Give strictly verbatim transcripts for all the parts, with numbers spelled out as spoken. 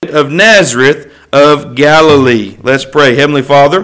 of Nazareth of Galilee. Let's pray. Heavenly Father,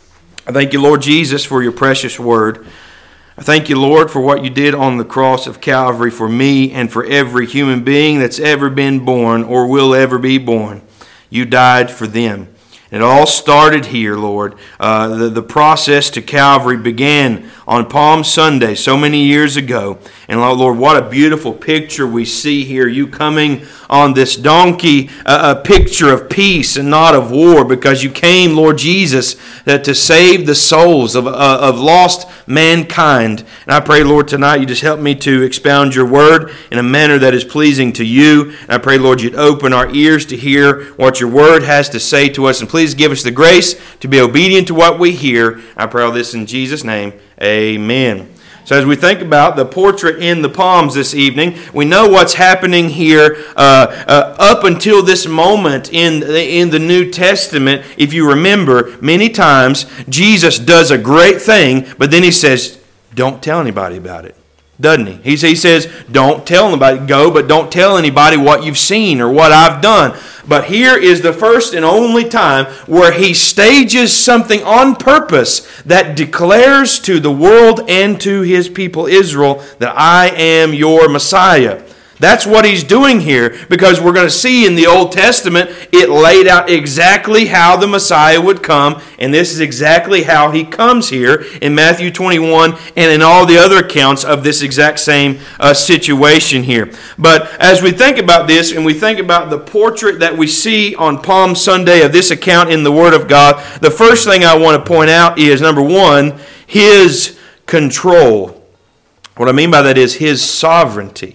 I thank you, Lord Jesus, for your precious word. I thank you, Lord, for what you did on the cross of Calvary for me and for every human being that's ever been born or will ever be born. You died for them. It all started here, Lord. Uh, the, the process to Calvary began on Palm Sunday so many years ago. And Lord, what a beautiful picture we see here. You coming on this donkey, uh, a picture of peace and not of war, because you came, Lord Jesus, uh, to save the souls of, uh, of lost mankind. And I pray, Lord, tonight you just help me to expound your word in a manner that is pleasing to you. And I pray, Lord, you'd open our ears to hear what your word has to say to us. And please give us the grace to be obedient to what we hear. I pray all this in Jesus' name. Amen. So as we think about the portrait in the palms this evening, we know what's happening here uh, uh, up until this moment in the, in the New Testament. If you remember, many times Jesus does a great thing, but then he says, don't tell anybody about it. Doesn't he? He he says, don't tell anybody. Go, but don't tell anybody what you've seen or what I've done. But here is the first and only time where he stages something on purpose that declares to the world and to his people Israel that I am your Messiah. That's what he's doing here, because we're going to see in the Old Testament it laid out exactly how the Messiah would come, and this is exactly how he comes here in Matthew twenty-one and in all the other accounts of this exact same uh, situation here. But as we think about this and we think about the portrait that we see on Palm Sunday of this account in the Word of God, the first thing I want to point out is, number one, his control. What I mean by that is his sovereignty.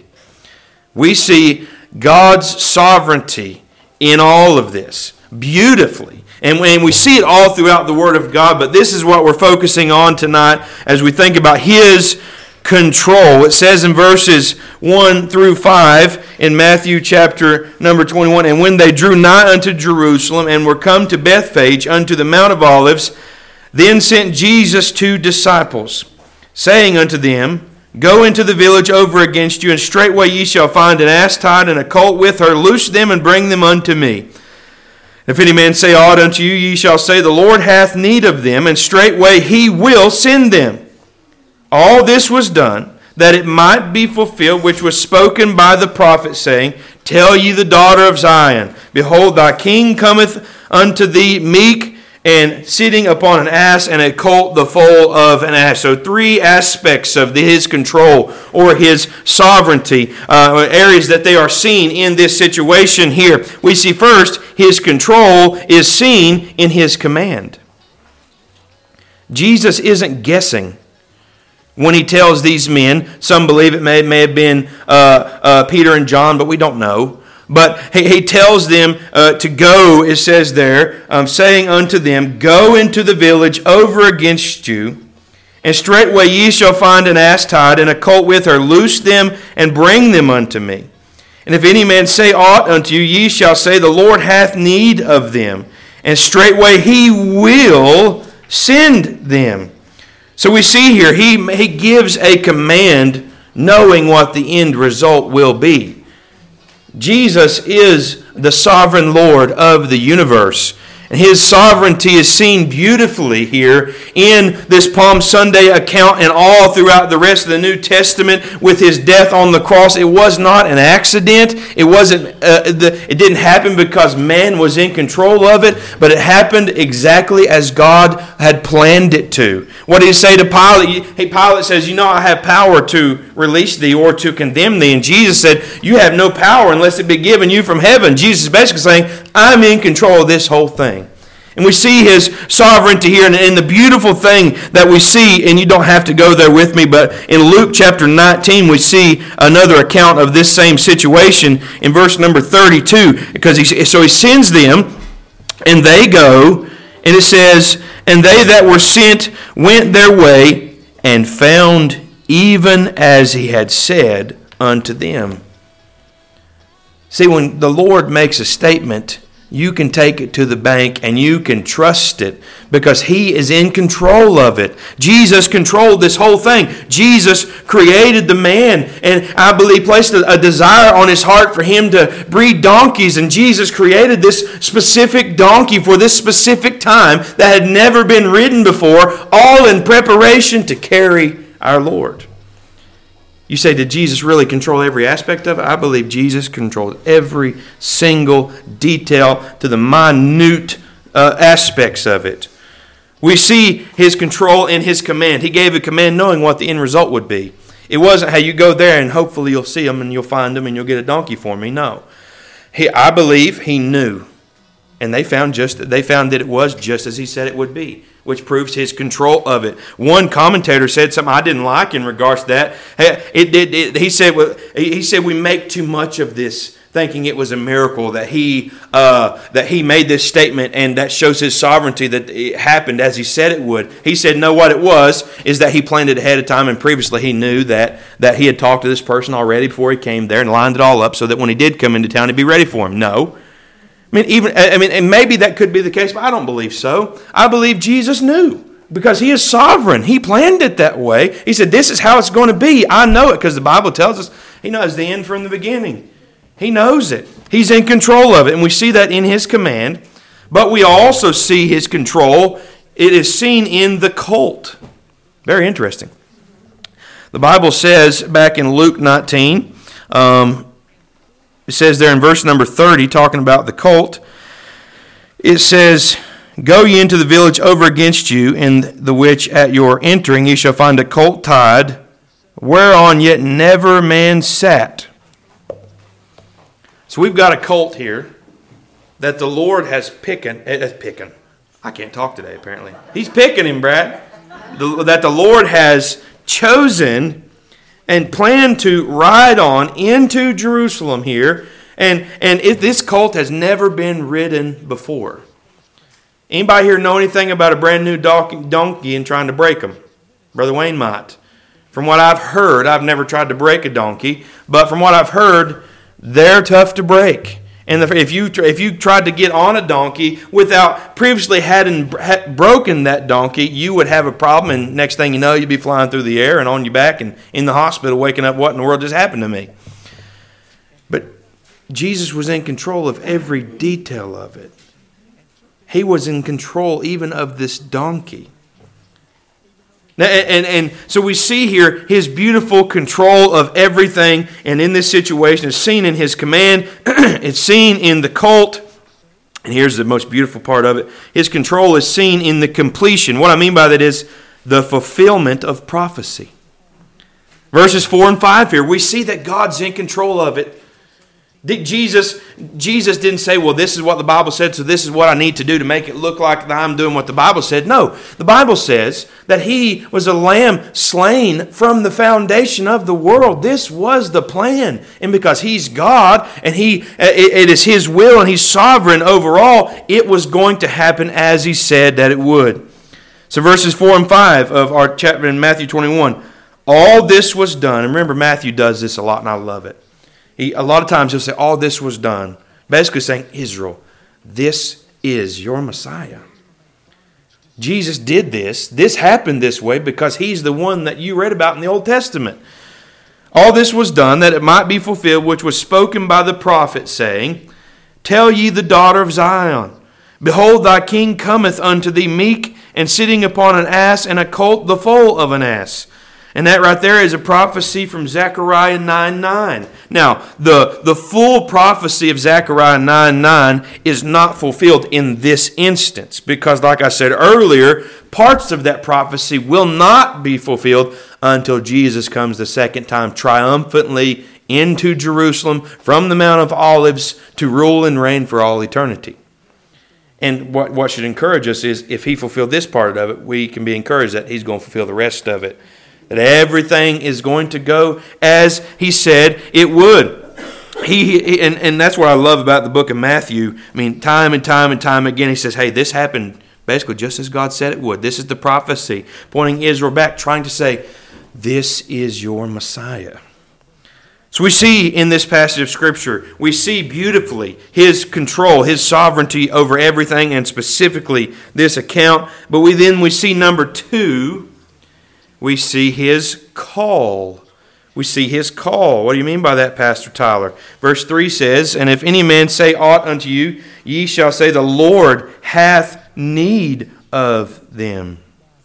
We see God's sovereignty in all of this beautifully. And we see it all throughout the Word of God, but this is what we're focusing on tonight as we think about his control. It says in verses one through five in Matthew chapter number twenty-one, and when they drew nigh unto Jerusalem and were come to Bethphage unto the Mount of Olives, then sent Jesus two disciples, saying unto them, Go into the village over against you, and straightway ye shall find an ass tied and a colt with her. Loose them and bring them unto me. If any man say aught unto you, ye shall say, The Lord hath need of them, and straightway he will send them. All this was done, that it might be fulfilled, which was spoken by the prophet, saying, Tell ye the daughter of Zion, Behold, thy king cometh unto thee meek, and sitting upon an ass, and a colt the foal of an ass. So three aspects of his control or his sovereignty, uh, areas that they are seen in this situation here. We see first, his control is seen in his command. Jesus isn't guessing when he tells these men. Some believe it may, may have been uh, uh, Peter and John, but we don't know. But he, he tells them uh, to go, it says there, um, saying unto them, Go into the village over against you, and straightway ye shall find an ass tied, and a colt with her. Loose them, and bring them unto me. And if any man say aught unto you, ye shall say, The Lord hath need of them, and straightway he will send them. So we see here, he, he gives a command knowing what the end result will be. Jesus is the sovereign Lord of the universe. And his sovereignty is seen beautifully here in this Palm Sunday account and all throughout the rest of the New Testament with his death on the cross. It was not an accident. It wasn't. Uh, the, it didn't happen because man was in control of it, but it happened exactly as God had planned it to. What did he say to Pilate? Hey, Pilate says, "You know, I have power to release thee or to condemn thee." And Jesus said, "You have no power unless it be given you from heaven." Jesus is basically saying, I'm in control of this whole thing. And we see his sovereignty here. And the beautiful thing that we see, and you don't have to go there with me, but in Luke chapter nineteen, we see another account of this same situation in verse number thirty-two. Because he, so he sends them, and they go, and it says, and they that were sent went their way, and found even as he had said unto them. See, when the Lord makes a statement, you can take it to the bank and you can trust it because He is in control of it. Jesus controlled this whole thing. Jesus created the man, and I believe placed a, a desire on His heart for him to breed donkeys, and Jesus created this specific donkey for this specific time that had never been ridden before, all in preparation to carry our Lord. You say, did Jesus really control every aspect of it? I believe Jesus controlled every single detail to the minute uh, aspects of it. We see His control in His command. He gave a command knowing what the end result would be. It wasn't, hey, you go there and hopefully you'll see them and you'll find them and you'll get a donkey for me. No. He, I believe He knew. And they found just they found that it was just as He said it would be, which proves His control of it. One commentator said something I didn't like in regards to that. It, it, it, he said he said we make too much of this, thinking it was a miracle that he uh, that he made this statement, and that shows His sovereignty that it happened as He said it would. He said no, what it was is that He planned it ahead of time, and previously He knew that that He had talked to this person already before He came there and lined it all up so that when He did come into town, He'd be ready for him. No. I mean, even I mean, and maybe that could be the case, but I don't believe so. I believe Jesus knew because He is sovereign. He planned it that way. He said, "This is how it's going to be." I know it because the Bible tells us He knows the end from the beginning. He knows it. He's in control of it, and we see that in His command. But we also see His control. It is seen in the colt. Very interesting. The Bible says back in Luke nineteen. Um, It says there in verse number thirty, talking about the colt, it says, "Go ye into the village over against you, in the which at your entering ye shall find a colt tied, whereon yet never man sat." So we've got a colt here that the Lord has picking, uh, picking. I can't talk today apparently. He's picking him, Brad. The, that the Lord has chosen and plan to ride on into Jerusalem here. And, and if this colt has never been ridden before. Anybody here know anything about a brand new donkey and trying to break them? Brother Wayne might. From what I've heard, I've never tried to break a donkey, but from what I've heard, they're tough to break. And if you if you tried to get on a donkey without previously having broken that donkey, you would have a problem. And next thing you know, you'd be flying through the air and on your back and in the hospital waking up, what in the world just happened to me? But Jesus was in control of every detail of it. He was in control even of this donkey. Now, and, and, and so we see here His beautiful control of everything, and in this situation it's seen in His command, it's seen in the colt, and here's the most beautiful part of it. His control is seen in the completion. What I mean by that is the fulfillment of prophecy. Verses four and five here, we see that God's in control of it. Jesus, Jesus didn't say, well, this is what the Bible said, so this is what I need to do to make it look like I'm doing what the Bible said. No, the Bible says that He was a lamb slain from the foundation of the world. This was the plan. And because He's God and He it is His will and He's sovereign over all, it was going to happen as He said that it would. So verses four and five of our chapter in Matthew twenty-one, all this was done. And remember, Matthew does this a lot and I love it. He, a lot of times he'll say, all this was done. Basically saying, Israel, this is your Messiah. Jesus did this. This happened this way because He's the one that you read about in the Old Testament. All this was done that it might be fulfilled, which was spoken by the prophet, saying, Tell ye the daughter of Zion, Behold, thy king cometh unto thee meek, and sitting upon an ass, and a colt the foal of an ass. And that right there is a prophecy from Zechariah nine nine. Now, the, the full prophecy of Zechariah nine nine is not fulfilled in this instance because, like I said earlier, parts of that prophecy will not be fulfilled until Jesus comes the second time triumphantly into Jerusalem from the Mount of Olives to rule and reign for all eternity. And what, what should encourage us is if He fulfilled this part of it, we can be encouraged that He's going to fulfill the rest of it. That everything is going to go as He said it would. He, he and, and that's what I love about the book of Matthew. I mean, time and time and time again, He says, hey, this happened basically just as God said it would. This is the prophecy, pointing Israel back, trying to say, this is your Messiah. So we see in this passage of Scripture, we see beautifully His control, His sovereignty over everything, and specifically this account. But we then we see number two, we see His call. We see His call. What do you mean by that, Pastor Tyler? Verse three says, "And if any man say aught unto you, ye shall say, the Lord hath need of them."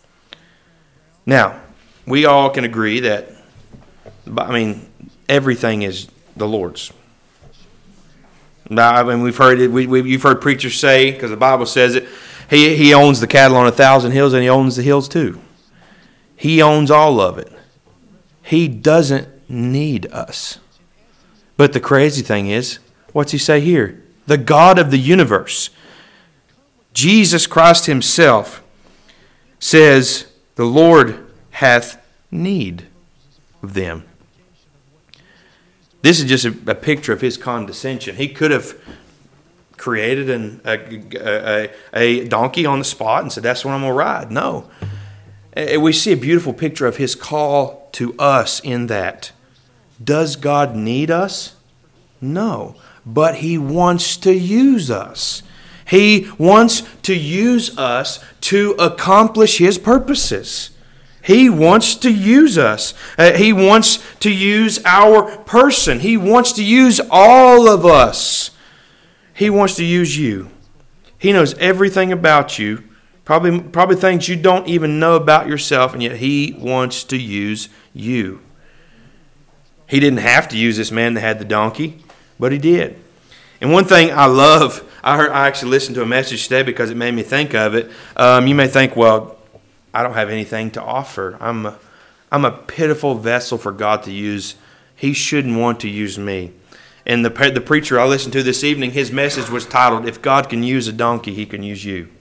Now, we all can agree that, I mean, everything is the Lord's. Now, I mean, we've heard it. We, we, you've heard preachers say, because the Bible says it, he, he owns the cattle on a thousand hills, and He owns the hills too. He owns all of it. He doesn't need us. But the crazy thing is, what's He say here? The God of the universe, Jesus Christ Himself, says, the Lord hath need of them. This is just a, a picture of His condescension. He could have created an, a, a, a donkey on the spot and said, that's what I'm going to ride. No. We see a beautiful picture of His call to us in that. Does God need us? No. But He wants to use us. He wants to use us to accomplish His purposes. He wants to use us. Uh, he wants to use our person. He wants to use all of us. He wants to use you. He knows everything about you, probably, probably things you don't even know about yourself, and yet He wants to use you. He didn't have to use this man that had the donkey, but He did. And one thing I love, I heard, I actually listened to a message today because it made me think of it. Um, you may think, well, I don't have anything to offer. I'm a, I'm a pitiful vessel for God to use. He shouldn't want to use me. And the the preacher I listened to this evening, his message was titled, "If God can use a donkey, He can use you."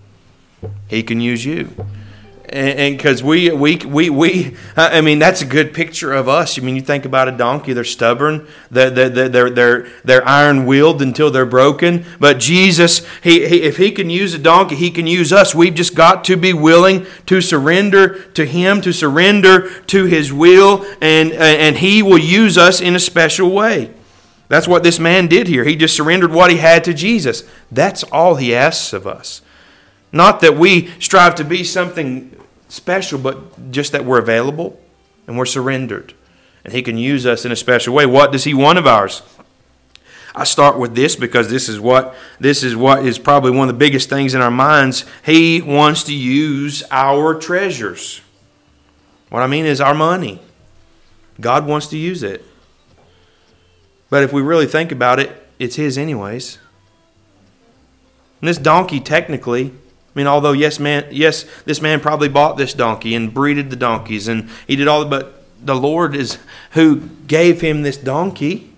He can use you. And because we, we, we, we, I mean, that's a good picture of us. I mean, you think about a donkey, they're stubborn, they're, they're, they're, they're, they're iron-willed until they're broken. But Jesus, he, he, if He can use a donkey, He can use us. We've just got to be willing to surrender to Him, to surrender to His will, and, and He will use us in a special way. That's what this man did here. He just surrendered what he had to Jesus. That's all He asks of us. Not that we strive to be something special, but just that we're available and we're surrendered. And He can use us in a special way. What does He want of ours? I start with this because this is what this is what is probably one of the biggest things in our minds. He wants to use our treasures. What I mean is our money. God wants to use it. But if we really think about it, it's His anyways. And this donkey technically, I mean, although yes, man, yes, this man probably bought this donkey and breeded the donkeys, and he did all. But the Lord is who gave him this donkey.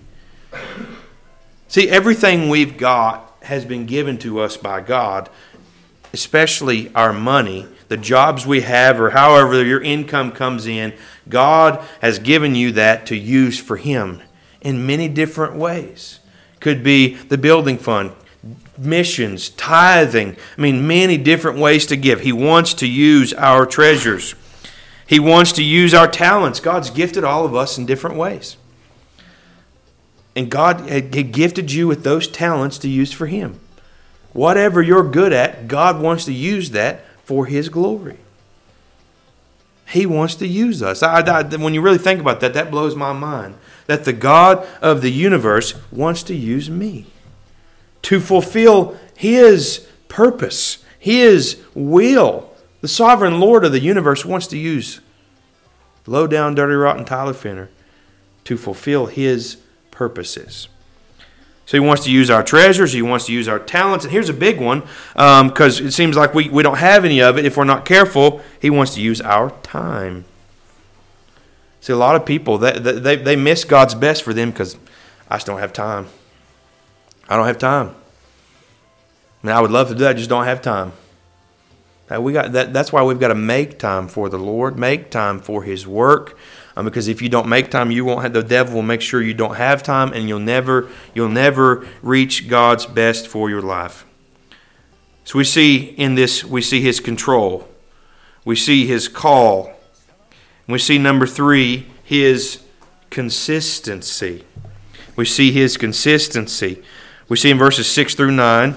See, everything we've got has been given to us by God, especially our money, the jobs we have, or however your income comes in. God has given you that to use for Him in many different ways. Could be the building fund, missions, tithing. I mean, many different ways to give. He wants to use our treasures. He wants to use our talents. God's gifted all of us in different ways. And God had gifted you with those talents to use for Him. Whatever you're good at, God wants to use that for His glory. He wants to use us. I, I, when you really think about that, that blows my mind. That the God of the universe wants to use me to fulfill His purpose, His will. The sovereign Lord of the universe wants to use low down, dirty, rotten Tyler Finner to fulfill His purposes. So He wants to use our treasures. He wants to use our talents. And here's a big one, because um, it seems like we, we don't have any of it if we're not careful. He wants to use our time. See, a lot of people, they, they, they miss God's best for them because I just don't have time. I don't have time. I mean, I would love to do that, I just don't have time. We got that. That's why we've got to make time for the Lord, make time for His work. Um, because if you don't make time, you won't have. The devil will make sure you don't have time, and you'll never, you'll never reach God's best for your life. So we see in this, we see His control, we see His call, and we see number three, His consistency. We see his consistency. We see in verses six through nine,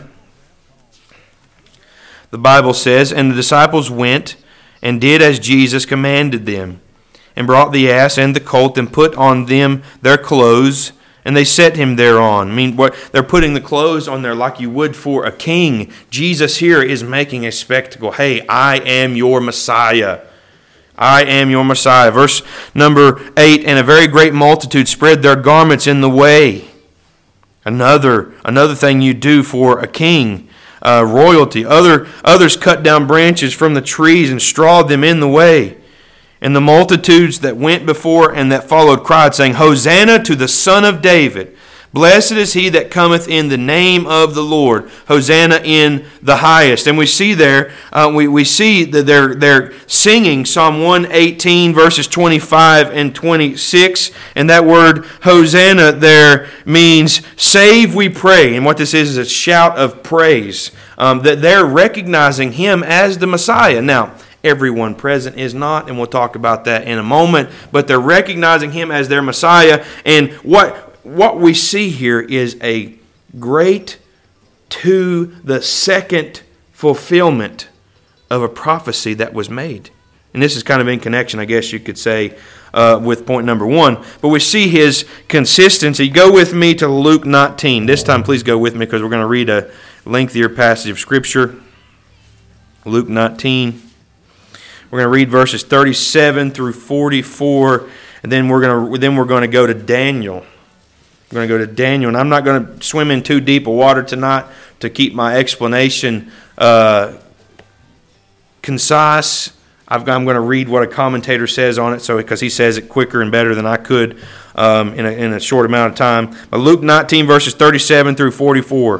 the Bible says, "And the disciples went and did as Jesus commanded them, and brought the ass and the colt, and put on them their clothes, and they set him thereon." I mean, what they're putting the clothes on there like you would for a king. Jesus here is making a spectacle. Hey, I am your Messiah. I am your Messiah. Verse number eight, "And a very great multitude spread their garments in the way." Another, another thing you do for a king, uh, royalty. Other, others cut down branches from the trees and strawed them in the way. "And the multitudes that went before and that followed cried, saying, Hosanna to the Son of David. Blessed is he that cometh in the name of the Lord. Hosanna in the highest." And we see there, uh, we, we see that they're, they're singing Psalm one eighteen, verses twenty-five and twenty-six. And that word Hosanna there means save, we pray. And what this is is a shout of praise. Um, that they're recognizing him as the Messiah. Now, everyone present is not, and we'll talk about that in a moment. But they're recognizing him as their Messiah. And what... What we see here is a great to the second fulfillment of a prophecy that was made. And this is kind of in connection, I guess you could say, uh, with point number one. But we see his consistency. Go with me to Luke nineteen. This time, please go with me because we're going to read a lengthier passage of Scripture. Luke nineteen. We're going to read verses thirty-seven through forty-four, and then we're going to then we're going to go to Daniel. We're going to go to Daniel, and I'm not going to swim in too deep of water tonight to keep my explanation uh, concise. I've, I'm going to read what a commentator says on it, so because he says it quicker and better than I could um, in, a, in a short amount of time. But Luke nineteen, verses thirty-seven through forty-four.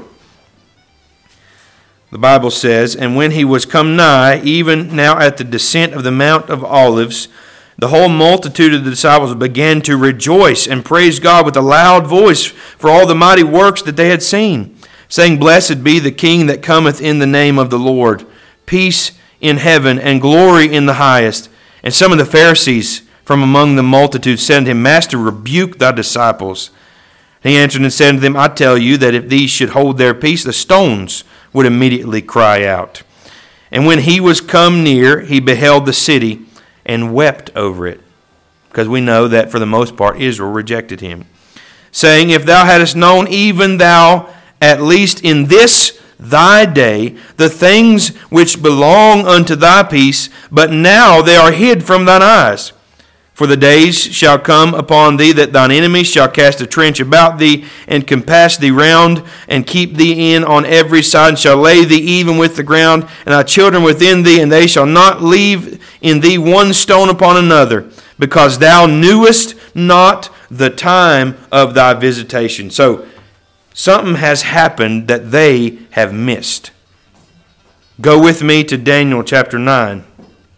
The Bible says, "And when he was come nigh, even now at the descent of the Mount of Olives, the whole multitude of the disciples began to rejoice and praise God with a loud voice for all the mighty works that they had seen, saying, Blessed be the King that cometh in the name of the Lord. Peace in heaven and glory in the highest. And some of the Pharisees from among the multitude said unto him, Master, rebuke thy disciples. And he answered and said unto them, I tell you that if these should hold their peace, the stones would immediately cry out. And when he was come near, he beheld the city, and wept over it, because we know that for the most part Israel rejected him, saying, If thou hadst known, even thou at least in this thy day, the things which belong unto thy peace, but now they are hid from thine eyes. For the days shall come upon thee that thine enemies shall cast a trench about thee, and compass thee round, and keep thee in on every side, and shall lay thee even with the ground, and thy children within thee, and they shall not leave in thee one stone upon another, because thou knewest not the time of thy visitation. So, something has happened that they have missed. Go with me to Daniel chapter nine.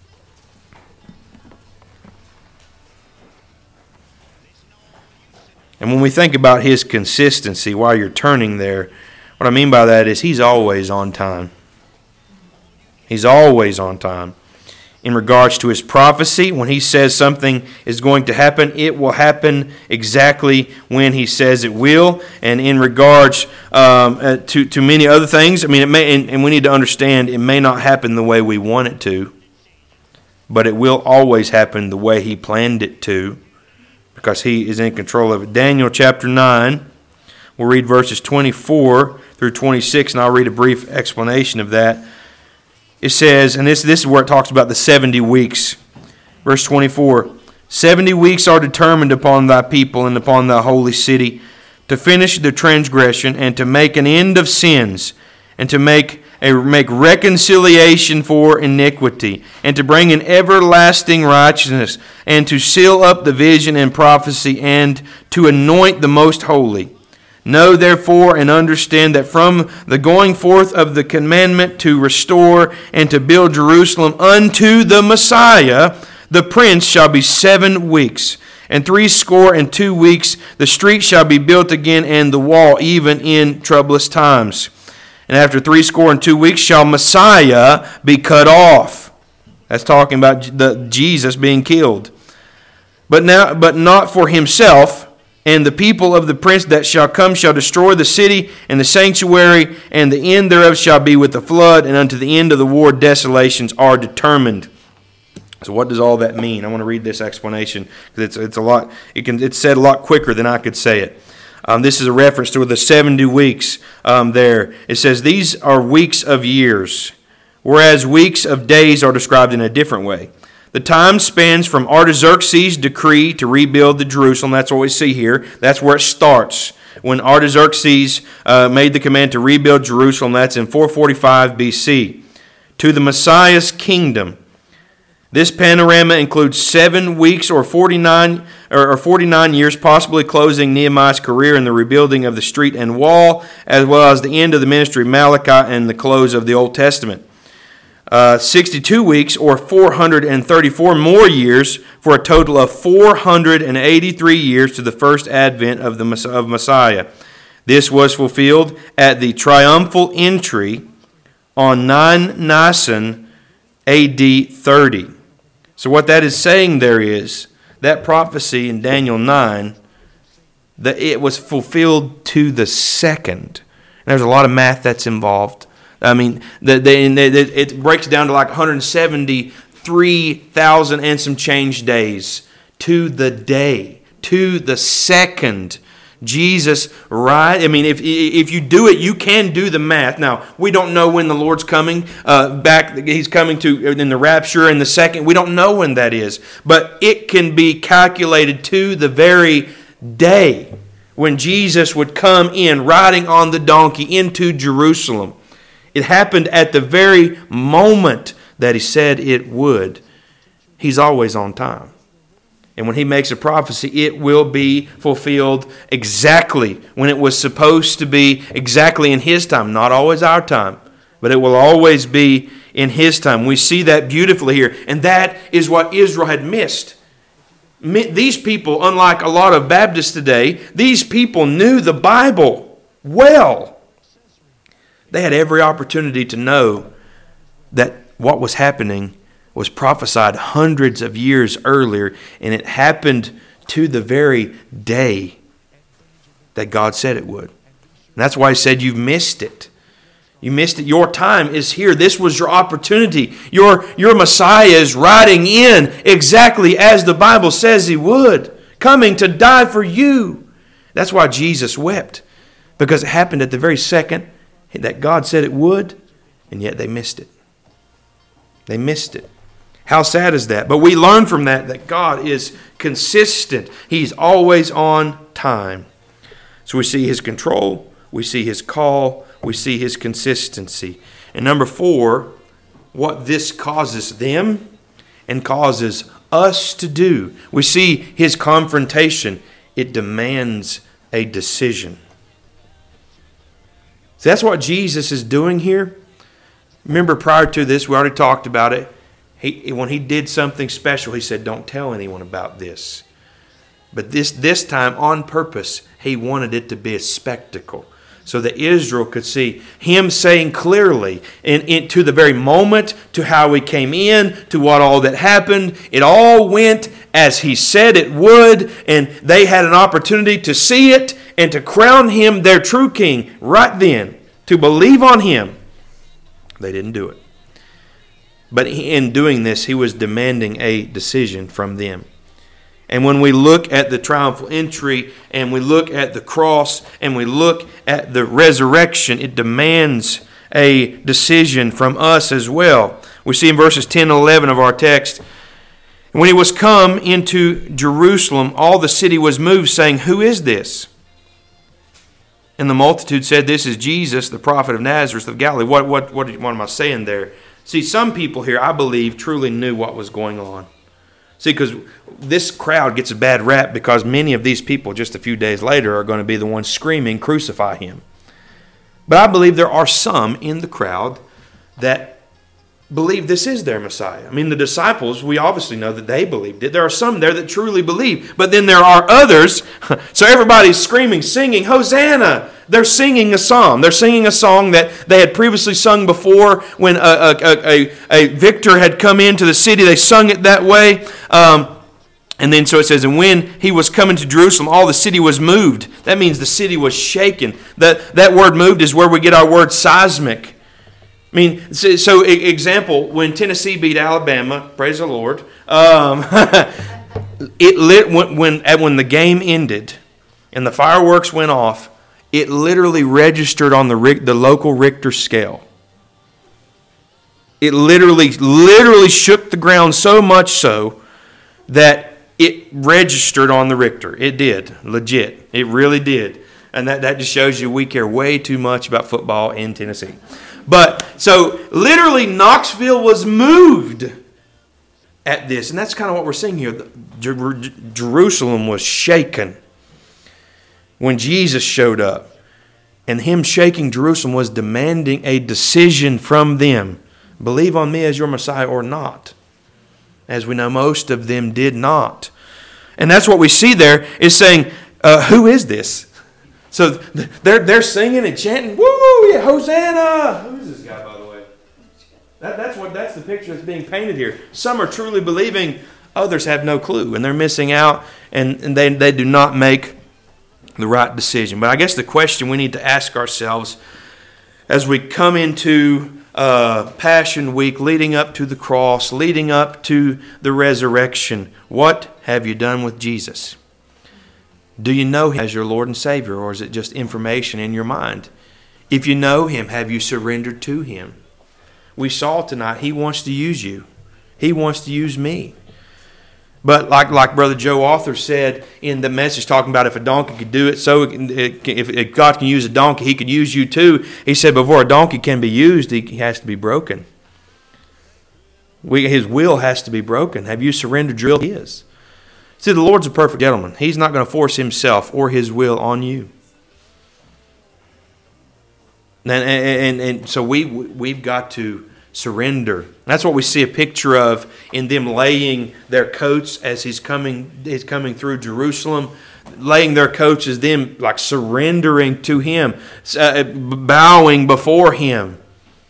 And when we think about his consistency while you're turning there, what I mean by that is he's always on time. He's always on time. In regards to his prophecy, when he says something is going to happen, it will happen exactly when he says it will. And in regards um, uh, to, to many other things, I mean, it may, and, and we need to understand it may not happen the way we want it to, but it will always happen the way he planned it to, because he is in control of it. Daniel chapter nine, we'll read verses twenty-four through twenty-six, and I'll read a brief explanation of that. It says, and this, this is where it talks about the seventy weeks. Verse twenty-four, seventy weeks are determined upon thy people and upon thy holy city, to finish the transgression, and to make an end of sins, and to make a make reconciliation for iniquity, and to bring in everlasting righteousness, and to seal up the vision and prophecy, and to anoint the most holy. Know therefore and understand that from the going forth of the commandment to restore and to build Jerusalem unto the Messiah, the prince shall be seven weeks. And three score and two weeks the street shall be built again, and the wall, even in troublous times. And after three score and two weeks shall Messiah be cut off. That's talking about the Jesus being killed. but now, but not for himself. And the people of the prince that shall come shall destroy the city and the sanctuary, and the end thereof shall be with the flood, and unto the end of the war desolations are determined. So what does all that mean? I want to read this explanation because it's it's a lot. It can it's said a lot quicker than I could say it. Um, this is a reference to the seventy weeks. Um, there it says these are weeks of years, whereas weeks of days are described in a different way. The time spans from Artaxerxes' decree to rebuild the Jerusalem. That's what we see here. That's where it starts. When Artaxerxes uh, made the command to rebuild Jerusalem, that's in four forty-five B C. To the Messiah's kingdom. This panorama includes seven weeks or forty-nine or forty-nine years, possibly closing Nehemiah's career in the rebuilding of the street and wall, as well as the end of the ministry of Malachi and the close of the Old Testament. Uh, sixty-two weeks or four hundred thirty-four more years for a total of four hundred eighty-three years to the first advent of the of Messiah. This was fulfilled at the triumphal entry on nine Nisan A D thirty. So what that is saying there is that prophecy in Daniel nine, that it was fulfilled to the second. And there's a lot of math that's involved. I mean, the, the, the, it breaks down to like one hundred seventy-three thousand and some change days to the day, to the second. Jesus, right? I mean, if if you do it, you can do the math. Now, we don't know when the Lord's coming uh, back. He's coming to in the rapture in the second. We don't know when that is. But it can be calculated to the very day when Jesus would come in riding on the donkey into Jerusalem. It happened at the very moment that he said it would. He's always on time. And when he makes a prophecy, it will be fulfilled exactly when it was supposed to be, exactly in his time. Not always our time, but it will always be in his time. We see that beautifully here. And that is what Israel had missed. These people, unlike a lot of Baptists today, these people knew the Bible well. They had every opportunity to know that what was happening was prophesied hundreds of years earlier, and it happened to the very day that God said it would. And that's why he said you've missed it. You missed it. Your time is here. This was your opportunity. Your, your Messiah is riding in exactly as the Bible says he would, coming to die for you. That's why Jesus wept, because it happened at the very second that God said it would, and yet they missed it. They missed it. How sad is that? But we learn from that that God is consistent. He's always on time. So we see his control, we see his call, we see his consistency. And number four, what this causes them and causes us to do. We see his confrontation. It demands a decision. So that's what Jesus is doing here. Remember, prior to this, we already talked about it. He, when he did something special, he said, don't tell anyone about this. But this, this time, on purpose, he wanted it to be a spectacle so that Israel could see him saying clearly, in, in, to the very moment, to how he came in, to what all that happened. It all went as he said it would, and they had an opportunity to see it and to crown him their true king right then, to believe on him. They didn't do it. But in doing this, he was demanding a decision from them. And when we look at the triumphal entry, and we look at the cross, and we look at the resurrection, it demands a decision from us as well. We see in verses ten and eleven of our text, when he was come into Jerusalem, all the city was moved, saying, who is this? And the multitude said, this is Jesus, the prophet of Nazareth of Galilee. What, what, what, what am I saying there? See, some people here, I believe, truly knew what was going on. See, because this crowd gets a bad rap because many of these people just a few days later are going to be the ones screaming, crucify him. But I believe there are some in the crowd that believe this is their Messiah. I mean, the disciples, we obviously know that they believed it. There are some there that truly believe. But then there are others. So everybody's screaming, singing, Hosanna. They're singing a song. They're singing a song that they had previously sung before when a, a, a, a victor had come into the city. They sung it that way. Um, And then so it says, and when he was coming to Jerusalem, all the city was moved. That means the city was shaken. That, that word moved is where we get our word seismic. I mean, so, so example, when Tennessee beat Alabama, praise the Lord, um, it lit when, when, when the game ended and the fireworks went off, it literally registered on the, the local Richter scale. It literally, literally shook the ground so much so that it registered on the Richter. It did. Legit. It really did. And that, that just shows you we care way too much about football in Tennessee. But, so, literally, Knoxville was moved at this. And that's kind of what we're seeing here. Jer- Jerusalem was shaken when Jesus showed up. And him shaking Jerusalem was demanding a decision from them. Believe on me as your Messiah or not. As we know, most of them did not. And that's what we see there is saying, uh, who is this? So they're they're singing and chanting, woo, yeah, Hosanna. Who is this guy, by the way? That, that's what that's the picture that's being painted here. Some are truly believing, others have no clue, and they're missing out, and, and they, they do not make the right decision. But I guess the question we need to ask ourselves as we come into Uh, Passion Week, leading up to the cross, leading up to the resurrection. What have you done with Jesus? Do you know Him as your Lord and Savior, or is it just information in your mind? If you know Him, have you surrendered to Him? We saw tonight He wants to use you. He wants to use me. But like like Brother Joe Arthur said in the message talking about if a donkey could do it, so it can, it can, if, if God can use a donkey, He could use you too. He said before a donkey can be used, he has to be broken. We, his will has to be broken. Have you surrendered your will to His? See, the Lord's a perfect gentleman. He's not going to force Himself or His will on you. And, and, and, and so we, we've got to surrender. That's what we see a picture of in them laying their coats as he's coming he's coming through Jerusalem. Laying their coats is them like surrendering to Him, uh, bowing before Him.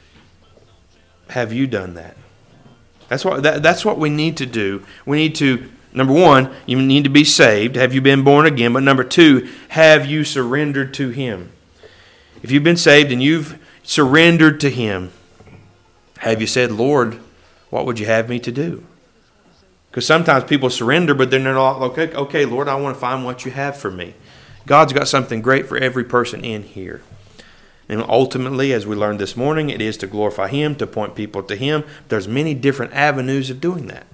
Have you done that? That's what that, that's what we need to do. We need to, number one, you need to be saved. Have you been born again? But number two, have you surrendered to Him? If you've been saved and you've surrendered to Him, have you said, Lord, what would you have me to do? Because sometimes people surrender, but then they're not, okay, okay, Lord, I want to find what you have for me. God's got something great for every person in here. And ultimately, as we learned this morning, it is to glorify Him, to point people to Him. There's many different avenues of doing that.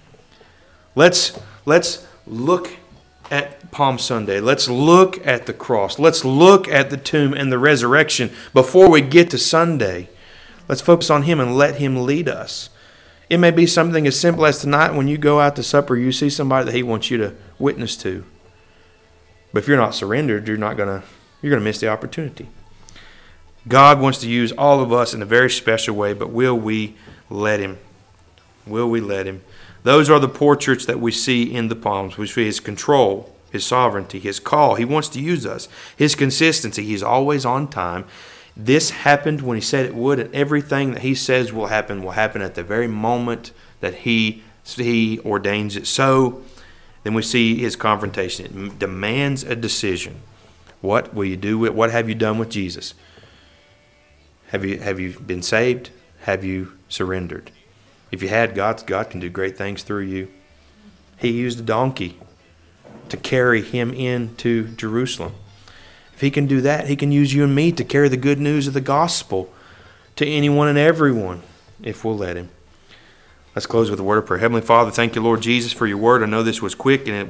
Let's, let's look at Palm Sunday. Let's look at the cross. Let's look at the tomb and the resurrection before we get to Sunday. Let's focus on Him and let Him lead us. It may be something as simple as tonight when you go out to supper, you see somebody that He wants you to witness to. But if you're not surrendered, you're not gonna you're gonna miss the opportunity. God wants to use all of us in a very special way, but will we let Him? Will we let Him? Those are the portraits that we see in the Psalms. We see His control, His sovereignty, His call. He wants to use us. His consistency. He's always on time. This happened when He said it would, and everything that He says will happen will happen at the very moment that He, he ordains it so. Then we see His confrontation. It demands a decision. What will you do with, what have you done with Jesus? Have you, have you been saved? Have you surrendered? If you had, God, God can do great things through you. He used a donkey to carry Him into Jerusalem. If He can do that, He can use you and me to carry the good news of the gospel to anyone and everyone, if we'll let Him. Let's close with a word of prayer. Heavenly Father, thank you, Lord Jesus, for your word. I know this was quick and it